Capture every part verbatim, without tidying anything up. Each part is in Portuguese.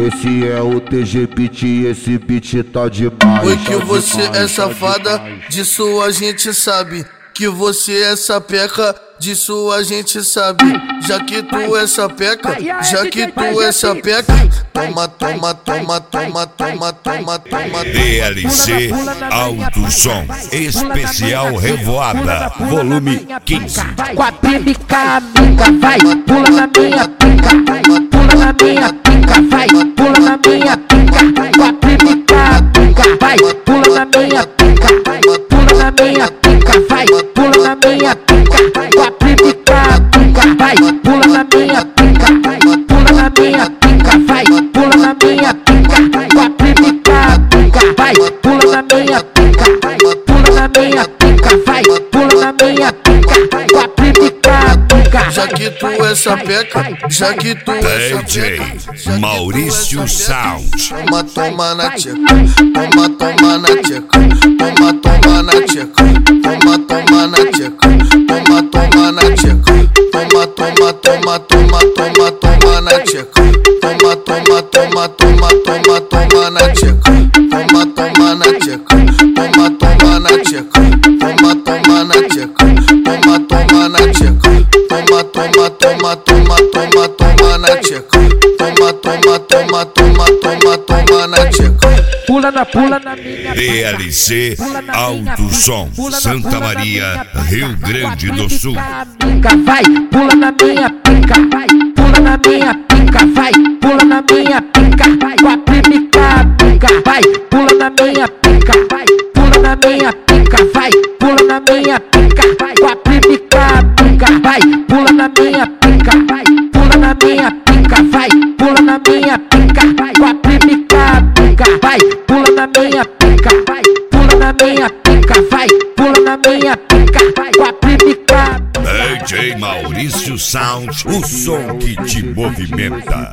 Esse é o T G Beat, esse beat tá demais. Oi, que tá você demais, é safada, tá disso a gente sabe. Que você é sapeca, disso a gente sabe. Já que tu é sapeca, já que tu é sapeca, toma, toma, toma, toma, toma, toma, toma. D L C Alto Som Especial Revoada Volume quinze. Com a pibica amiga, vai, pula na minha pica, pula na minha pica, vai, pula na minha pica. Com a pibica amiga, vai, pula na minha pica, pula na minha pica, vai, pula na minha pica. Com a pibica amiga, vai, pula na minha pica, pula na minha pica, vai, pula na minha pica. Com a pibica amiga, vai, pula na minha pica, pula na minha pica, vai, pula na minha pica. Com a pibica amiga. Já que tu é sapeca, já que tu é D J Maurício Sound. Toma, toma na tcheca, toma, toma na tcheca, toma, toma na tcheca, toma, toma na tcheca, toma, toma na tcheca, toma, toma, toma, toma, toma, toma na tcheca, toma, toma, toma, toma, toma, toma na tcheca, toma, toma na tcheca, toma, toma na tcheca, toma, toma na tcheca, toma, toma na tcheca, toma, toma, toma, toma, toma, toma na tcheca, toma, toma, toma, toma, toma, toma na tcheca. Pula na, pula na minha D L C Alto Som Santa Maria, Rio Grande do Sul. Vai, pula na minha pica, vai, pula na minha pica, vai, pula na minha pica. Com a pibica amiga, vai, pula na minha pica, vai, pula na minha pica, vai, pula na minha pica. Com a pibica amiga, vai, pula na minha pica, vai, pula na minha pica, vai, pula na minha pica. Com a pibica amiga, vai, pula na minha pica, vai, pula na minha pica, vai, pula na minha pica. Com a pibica. D J Maurício Sound, o som que te movimenta.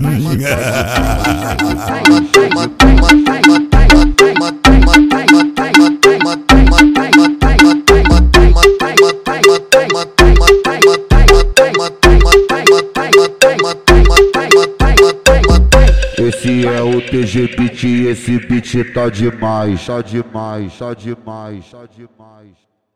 Esse é o T G Beat, esse beat tá demais, tá demais, tá demais, tá demais.